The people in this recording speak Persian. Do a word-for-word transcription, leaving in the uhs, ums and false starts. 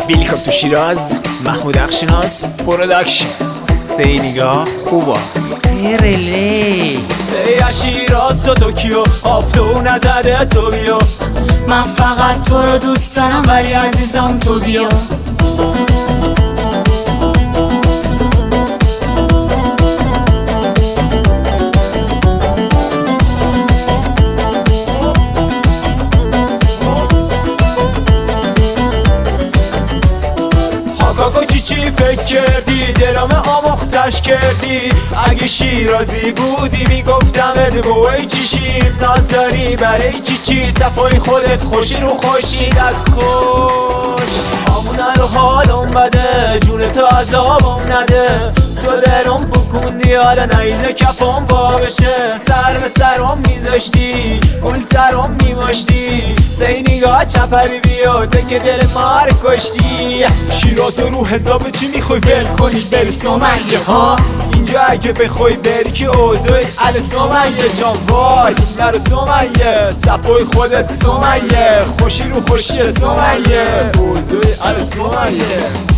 ویلکام تو شیراز، محمود اخشناس پروداکشن. سه نگاه خوبا رلی سه شیراز تو توکیو، آفتو نزده تو بیا. من فقط تو رو دوست دارم ولی عزیزم تو بیا. کاکا چی چی فکر کردی؟ دلم آموختش کردی. اگه شیرازی بودی میگفتم ادبوی چیشیم. ناز داری برای چی چی؟ صفای خودت خوشی رو خوشی دست خوش. آمونه رو حالم بده، جون تو عذابم نده. تو دلم بکندی حالا نیزه کفم با بشه. سر به سرم میذاشتی، گل سرم میماشتی. سه نگاه چپری بیا که دل ما رو کشتی. شیراز رو حساب چی میخوای بل کنی بری سمیه ها؟ اینجا اگه بخوای بری که اوضاعی ال سمیه جان. وای نرو سمیه، صفای خودت سمیه. خوشی رو خوشی سمیه، اوضاعی ال سمیه.